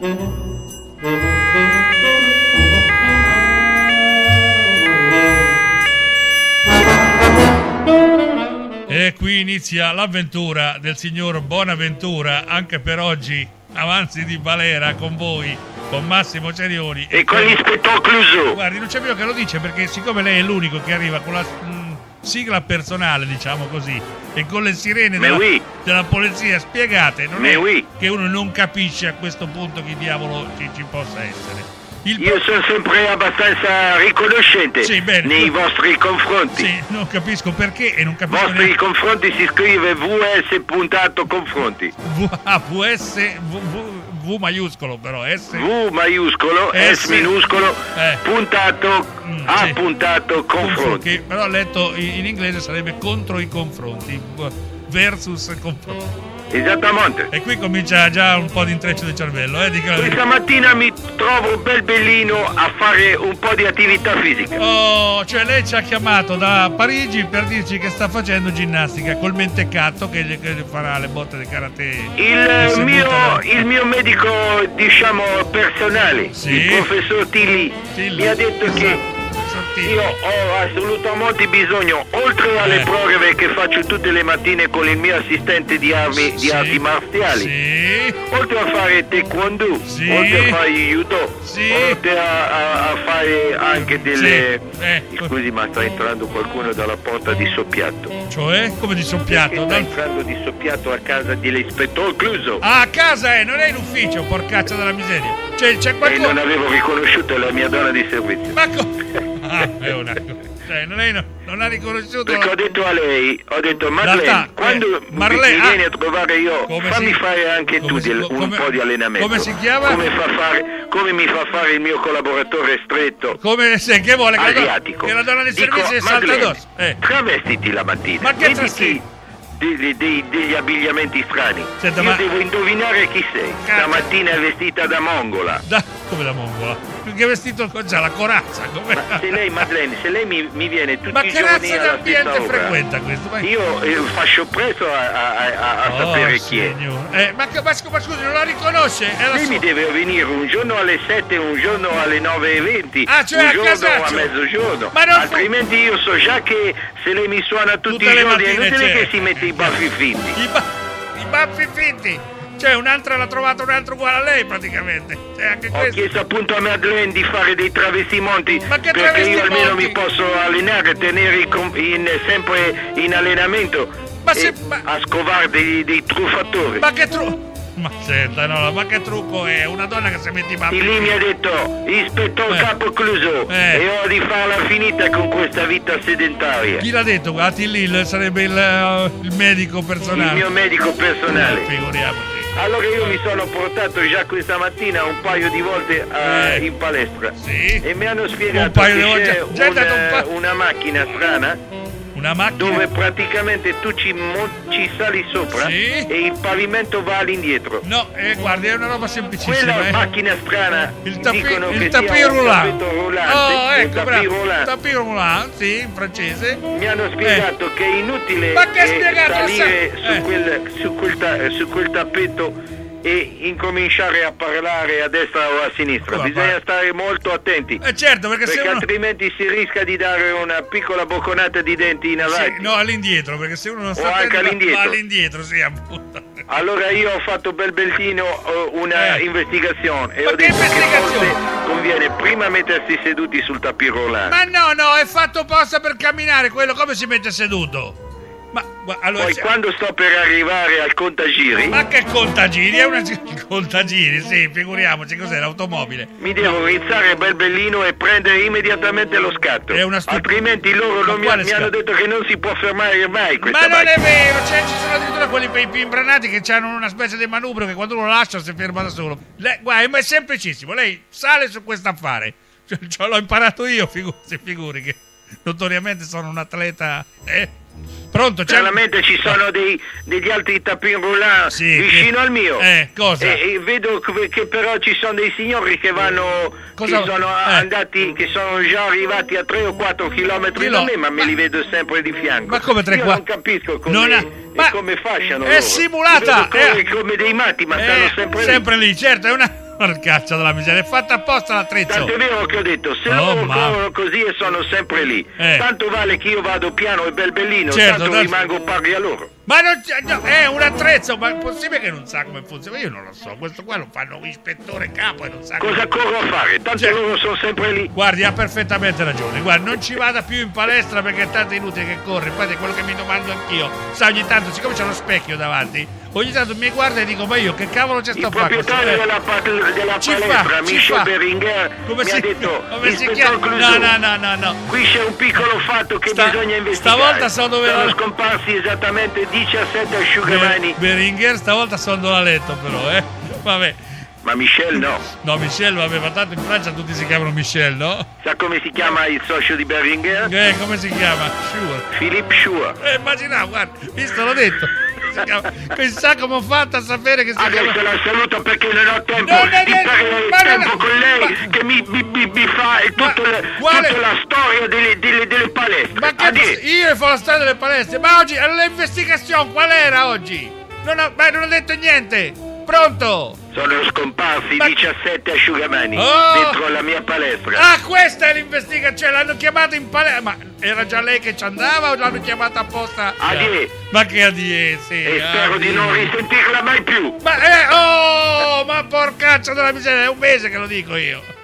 E qui inizia l'avventura del signor Bonaventura, anche per oggi, avanzi di Valera con voi, con Massimo Cerioni e con l'ispettore Clouseau. Guardi, non c'è più che lo dice, perché siccome lei è l'unico che arriva con la sigla personale, diciamo così, e con le sirene della polizia spiegate, non è che uno non capisce a questo punto chi diavolo ci possa essere. Io sono sempre abbastanza riconoscente nei vostri confronti. Sì, non capisco perché e non capisco vostri confronti si scrive VS.confronti. V maiuscolo però, S. V maiuscolo, S minuscolo, puntato, A puntato, confronti. Però letto in inglese sarebbe contro i confronti, versus confronti. Esattamente. E qui comincia già un po' di intreccio del cervello, Questa mattina mi trovo bellino a fare un po' di attività fisica. Oh, cioè lei ci ha chiamato da Parigi per dirci che sta facendo ginnastica col mentecatto che farà le botte di karate. Il mio medico, diciamo, personale, il professor Tilly, mi ha detto che io ho assolutamente bisogno, oltre alle prove che faccio tutte le mattine con il mio assistente di arti marziali, oltre a fare taekwondo, oltre a fare judo, oltre a fare anche delle... Scusi, ma sta entrando qualcuno dalla porta di soppiatto. Cioè? Come di soppiatto? Sta entrando di soppiatto a casa dell'ispettore Clouseau. Ah, a casa non è in ufficio, porcaccia della miseria. C'è qualcuno... E non avevo riconosciuto la mia donna di servizio. Ma è una cosa. Lei non ha riconosciuto. Perché ho detto a lei, Madeleine, quando mi vieni a trovare io, fammi fare anche tu un po' di allenamento. Come si chiama? Come mi fa fare il mio collaboratore stretto. Che vuole asiatico. Che la donna del servizio salta addosso. Travestiti la mattina. Ma che travestiti? Degli abbigliamenti strani. Senta, io devo indovinare chi sei. Stamattina è vestita da mongola. Come da mongola? Che vestito c'ha la corazza? Ma se lei, Madeleine, mi viene tutti i giorni alla stessa ora. Ma che razza d'ambiente frequenta questo? Io faccio presto a sapere chi è. Ma scusi, non la riconosce? Lei mi deve venire un giorno alle 7, un giorno alle 9:20, cioè un giorno a mezzogiorno. Altrimenti io so già che se lei mi suona tutti i giorni è inutile che si mette i baffi finti. I baffi finti? Cioè un'altra l'ha trovata un altro uguale a lei praticamente. Anche ho chiesto appunto a Madeleine di fare dei travestimenti. Ma che perché io almeno mi posso allenare, tenere sempre in allenamento a scovare dei truffatori. Ma che Ma senta, ma che trucco è? Una donna che si mette i baffi. Lì mi ha detto, ispettor capo Clouseau, e ho di farla finita con questa vita sedentaria. Chi l'ha detto? Attilil sarebbe il medico personale. Il mio medico personale. Figuriamoci. Allora io mi sono portato già questa mattina un paio di volte in palestra. E mi hanno spiegato che c'è una macchina strana. Una macchina? Dove praticamente tu ci sali sopra e il pavimento va all'indietro. No, guardi, è una roba semplicissima. Quella macchina strana, il dicono che tapis roulant. Tapis roulant. Tapis roulant, sì, in francese. Mi hanno spiegato che è inutile salire su quel tappeto e incominciare a parlare a destra o a sinistra. Bisogna stare molto attenti. Certo, perché altrimenti si rischia di dare una piccola bocconata di denti in avanti. No, all'indietro, perché se uno non sta anche all'indietro. Va all'indietro, sì, appunto. Allora io ho fatto bellino una investigazione e ho detto che forse conviene prima mettersi seduti sul tapis roulant. Ma no, è fatto apposta per camminare, quello come si mette seduto? Allora, poi quando sto per arrivare al contagiri. Ma che contagiri? È una contagiri, sì, figuriamoci, cos'è l'automobile? Mi devo rizzare bellino e prendere immediatamente lo scatto. Altrimenti loro mi hanno detto che non si può fermare mai questa macchina. Ma non è vero, ci sono addirittura quelli più imbranati che hanno una specie di manubrio che quando lo lascia si ferma da solo. Guarda, è semplicissimo, lei sale su questo affare. Cioè, l'ho imparato io, si figuri che notoriamente sono un atleta, Pronto? Chiaramente ci sono degli altri tapis roulant vicino al mio. Cosa? E vedo che però ci sono dei signori che che sono già arrivati a 3 o 4 chilometri da me, ma me li vedo sempre di fianco. Ma come 3 4? Io non capisco come fasciano. È simulata! Come dei matti, ma stanno sempre lì. Certo, è Porcaccia della miseria, è fatta apposta l'attrezzo. Tanto è vero che ho detto, se loro corrono così e sono sempre lì, tanto vale che io vado piano e bellino, certo, tanto rimango pari a loro. Ma non c'è, è un attrezzo, ma è possibile che non sa come funziona? Io non lo so, questo qua lo fanno ispettore capo e non sa cosa corro a fare, tanto loro sono sempre lì. Guardi, ha perfettamente ragione, guardi, non ci vada più in palestra perché è tanto inutile che corre, infatti è quello che mi domando anch'io. Sa, ogni tanto, siccome c'è lo specchio davanti, ogni tanto mi guarda e dico, ma io che cavolo c'è sto a fare? Il proprietario della palestra, Michel Beringer, mi ha detto, come si chiama? No. Qui c'è un piccolo fatto che bisogna investigare. Stavolta so dove sono scomparsi esattamente 17 asciugamani. Beringer stavolta sono a letto però, vabbè. Ma Michel no. No, Michel, vabbè, ma tanto in Francia tutti si chiamano Michel, no? Sa come si chiama il socio di Beringer? Come si chiama? Schur. Philippe Schur. Immaginavo, guarda, visto, l'ho detto. Chissà come ho fatto a sapere che si chiama. Adesso la saluto perché non ho tempo di perdere tempo con lei che mi fa tutta la storia delle palestre. Ma che io fa la storia delle palestre? Ma oggi l'investigazione qual era oggi? Non ho detto niente. Pronto? Sono scomparsi 17 asciugamani dentro la mia palestra. Ah, questa è l'investigazione, l'hanno chiamato in palestra. Ma era già lei che ci andava o l'hanno chiamata apposta? Adie. Ma che adie, sì. E spero di non risentirla mai più. Ma ma porcaccia della miseria, è un mese che lo dico io.